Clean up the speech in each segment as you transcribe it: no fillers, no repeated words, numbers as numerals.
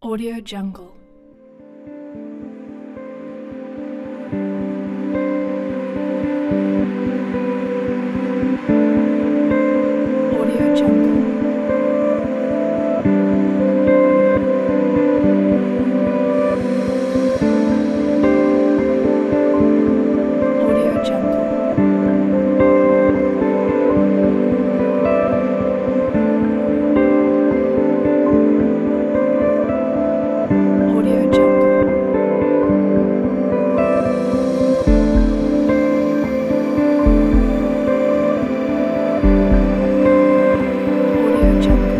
Audio Jungle. Audio Jungle. Audio Jungle. Audio Jungle. Audio Jungle.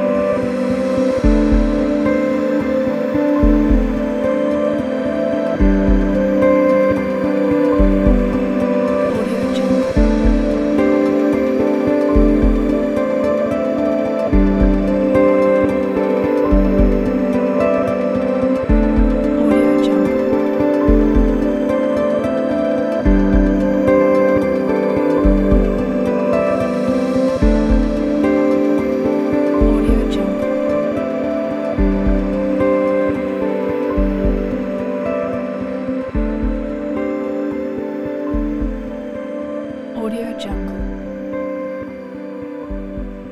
Audio Jungle. Audio Jungle. Audio Jungle. Audio Jungle.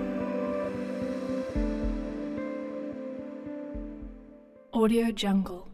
Audio Jungle.